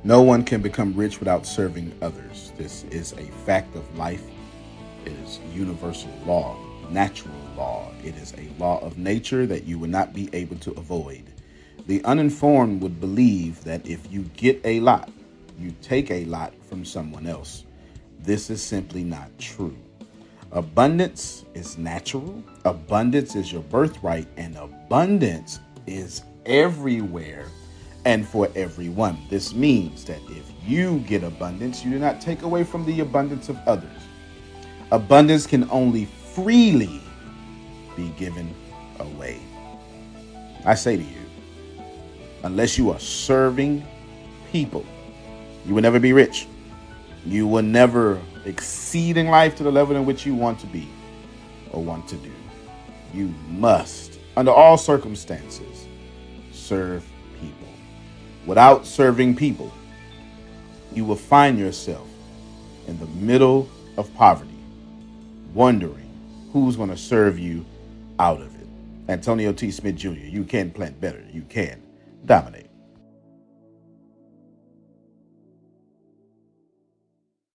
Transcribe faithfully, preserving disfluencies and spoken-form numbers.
No one can become rich without serving others. This is a fact of life. It is universal law, natural law. It is a law of nature that you will not be able to avoid. The uninformed would believe that if you get a lot, you take a lot from someone else. This is simply not true. Abundance is natural, abundance is your birthright, and abundance is everywhere and for everyone. This means that if you get abundance, you do not take away from the abundance of others. Abundance can only freely be given away. I say to you, unless you are serving people, you will never be rich. You will never exceed in life to the level in which you want to be or want to do. You must, under all circumstances, serve people. Without serving people, you will find yourself in the middle of poverty, wondering who's going to serve you out of it. Antonio T. Smith Junior, you can plant better. You can dominate.